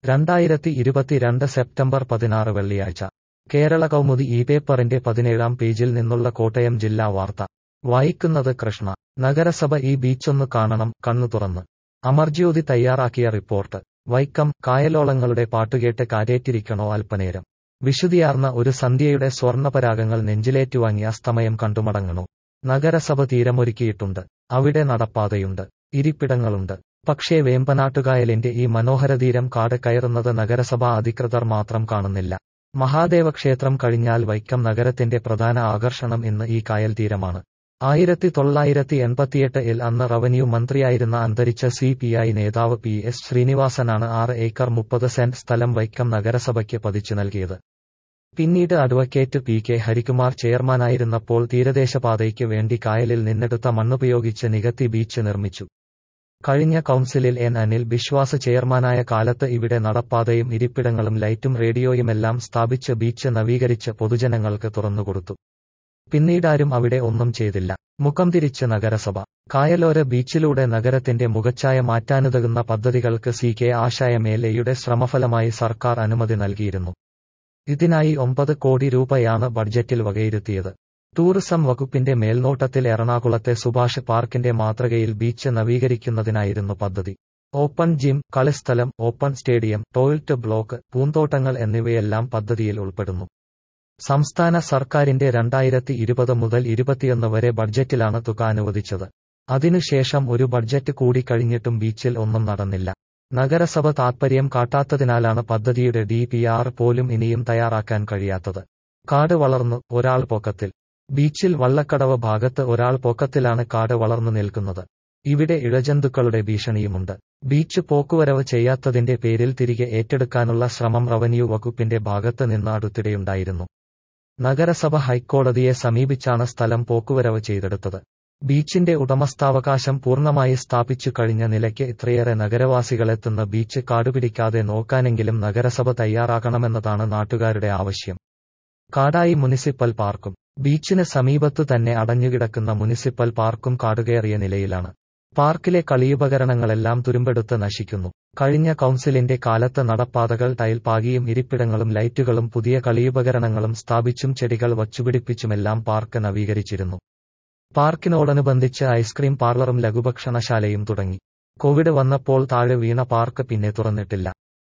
2022 September 16 വെള്ളിയാഴ്ച കേരള കൗമുദി ഈ പേപ്പറിന്റെ 17-ാം പേജിൽ നിന്നുള്ള കോട്ടയം ജില്ലാ വാർത്ത വായിക്കുന്നത് കൃഷ്ണ. നഗരസഭ ഈ ബീച്ചൊന്നു കാണണം, കണ്ണു തുറന്ന്. അമർജ്യോതി തയ്യാറാക്കിയ റിപ്പോർട്ട്. വൈക്കം. കായലോളങ്ങളുടെ പാട്ടുകേട്ട് കാറ്റേറ്റിരിക്കണോ അല്പനേരം. വിശുദ്ധിയാർന്ന ഒരു സന്ധ്യയുടെ സ്വർണ്ണപരാഗങ്ങൾ നെഞ്ചിലേറ്റുവാങ്ങി അസ്തമയം കണ്ടുമടങ്ങണോ. നഗരസഭ തീരമൊരുക്കിയിട്ടുണ്ട്. അവിടെ നടപ്പാതയുണ്ട്, ഇരിപ്പിടങ്ങളുണ്ട്. പക്ഷേ വേമ്പനാട്ടുകായലിന്റെ ഈ മനോഹരതീരം കാട് കയറുന്നത് നഗരസഭാ അധികൃതർ മാത്രം കാണുന്നില്ല. മഹാദേവ ക്ഷേത്രം കഴിഞ്ഞാൽ വൈക്കം നഗരത്തിന്റെ പ്രധാന ആകർഷണം ഇന്ന് ഈ കായൽ തീരമാണ്. 1988-ൽ അന്ന് റവന്യൂ മന്ത്രിയായിരുന്ന അന്തരിച്ച CPI നേതാവ് PS ശ്രീനിവാസനാണ് 6 ഏക്കർ 30 സെന്റ് സ്ഥലം വൈക്കം നഗരസഭയ്ക്ക് പതിച്ചു നൽകിയത്. പിന്നീട് അഡ്വക്കേറ്റ് PK ഹരികുമാർ ചെയർമാനായിരുന്നപ്പോൾ തീരദേശപാതയ്ക്ക് വേണ്ടി കായലിൽ നിന്നെടുത്ത മണ്ണുപയോഗിച്ച് നികത്തി ബീച്ച് നിർമ്മിച്ചു. കഴിഞ്ഞ കൗൺസിലിൽ N അനിൽ ബിശ്വാസ് ചെയർമാനായ കാലത്ത് ഇവിടെ നടപ്പാതയും ഇരിപ്പിടങ്ങളും ലൈറ്റും റേഡിയോയുമെല്ലാം സ്ഥാപിച്ച് ബീച്ച് നവീകരിച്ച് പൊതുജനങ്ങൾക്ക് തുറന്നുകൊടുത്തു. പിന്നീടാരും അവിടെ ഒന്നും ചെയ്തില്ല. മുഖം തിരിച്ച് നഗരസഭ. കായലോര ബീച്ചിലൂടെ നഗരത്തിന്റെ മുഖച്ഛായ മാറ്റാനുതകുന്ന പദ്ധതികൾക്ക് CK ആശായ മേലയുടെ ശ്രമഫലമായി സർക്കാർ അനുമതി നൽകിയിരുന്നു. ഇതിനായി 9 കോടി രൂപയാണ് ബഡ്ജറ്റിൽ വകയിരുത്തിയത്. ടൂറിസം വകുപ്പിന്റെ മേൽനോട്ടത്തിൽ എറണാകുളത്തെ സുഭാഷ് പാർക്കിന്റെ മാതൃകയിൽ ബീച്ച് നവീകരിക്കുന്നതിനായിരുന്നു പദ്ധതി. ഓപ്പൺ ജിം, കളിസ്ഥലം, ഓപ്പൺ സ്റ്റേഡിയം, ടോയ്ലറ്റ് ബ്ലോക്ക്, പൂന്തോട്ടങ്ങൾ എന്നിവയെല്ലാം പദ്ധതിയിൽ ഉൾപ്പെടുന്നു. സംസ്ഥാന സർക്കാരിന്റെ 2020 മുതൽ 21 വരെ ബഡ്ജറ്റിലാണ് തുക അനുവദിച്ചത്. അതിനുശേഷം ഒരു ബഡ്ജറ്റ് കൂടി കഴിഞ്ഞിട്ടും ബീച്ചിൽ ഒന്നും നടന്നില്ല. നഗരസഭ താൽപര്യം കാട്ടാത്തതിനാലാണ് പദ്ധതിയുടെ DPR പോലും ഇനിയും തയ്യാറാക്കാൻ കഴിയാത്തത്. കാട് വളർന്നു, ഒരാൾ പൊക്കത്തിൽ. ബീച്ചിൽ വള്ളക്കടവ് ഭാഗത്ത് ഒരാൾ പൊക്കത്തിലാണ് കാട് വളർന്നു നിൽക്കുന്നത്. ഇവിടെ ഇഴജന്തുക്കളുടെ ഭീഷണിയുമുണ്ട്. ബീച്ച് പോക്കുവരവ് ചെയ്യാത്തതിന്റെ പേരിൽ തിരികെ ഏറ്റെടുക്കാനുള്ള ശ്രമം റവന്യൂ വകുപ്പിന്റെ ഭാഗത്ത് നിന്ന് അടുത്തിടെയുണ്ടായിരുന്നു. നഗരസഭ ഹൈക്കോടതിയെ സമീപിച്ചാണ് സ്ഥലം പോക്കുവരവ് ചെയ്തെടുത്തത്. ബീച്ചിന്റെ ഉടമസ്ഥാവകാശം പൂർണ്ണമായി സ്ഥാപിച്ചു കഴിഞ്ഞ നിലയ്ക്ക് ഇത്രയേറെ നഗരവാസികളെത്തുന്ന ബീച്ച് കാടുപിടിക്കാതെ നോക്കാനെങ്കിലും നഗരസഭ തയ്യാറാകണമെന്നതാണ് നാട്ടുകാരുടെ ആവശ്യം. കാടായി മുനിസിപ്പൽ പാർക്കും. ബീച്ചിന് സമീപത്തു തന്നെ അടഞ്ഞുകിടക്കുന്ന മുനിസിപ്പൽ പാർക്കും കാടുകയറിയ നിലയിലാണ്. പാർക്കിലെ കളിയുപകരണങ്ങളെല്ലാം തുരുമ്പെടുത്ത് നശിക്കുന്നു. കഴിഞ്ഞ കൗൺസിലിന്റെ കാലത്ത് നടപ്പാതകൾ ടൈൽ പാകിയും ഇരിപ്പിടങ്ങളും ലൈറ്റുകളും പുതിയ കളിയുപകരണങ്ങളും സ്ഥാപിച്ചും ചെടികൾ വച്ചുപിടിപ്പിച്ചുമെല്ലാം പാർക്ക് നവീകരിച്ചിരുന്നു. പാർക്കിനോടനുബന്ധിച്ച് ഐസ്ക്രീം പാർലറും ലഘുഭക്ഷണശാലയും തുടങ്ങി. കോവിഡ് വന്നപ്പോൾ താഴെ വീണ പാർക്ക് പിന്നെ തുറന്നിട്ടില്ല.